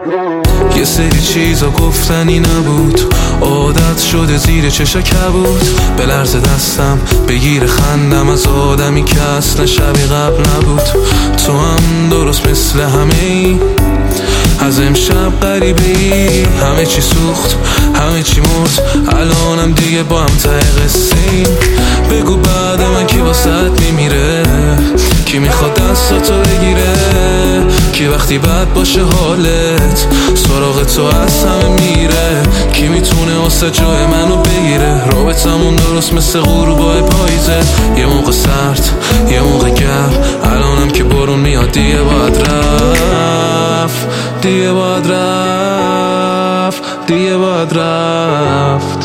یه سری چیزا گفتنی نبود، عادت شده زیر چشا کبود. به لرز دستم بگیر خندم از آدمی که اصلا شبیه قبل نبود. تو هم درست مثل همه ای، از امشب غریبه ای. همه چی سوخت، همه چی مرد، الانم دیگه با هم ته قصه ایم. بگو بعد من کی واسط میمیره، کی میخواد دستاتو بگیره، کی وقتی بد باشه حالت سراغ تو از همه میره، کی میتونه واسه جای منو بگیره. رابطمون درست مثل غروبای پاییزه، یه موقع سرد یه موقع گرم، الانم که بارون میاد دیگه باید رفت، دیگه باید رفت، دیگه باید رفت.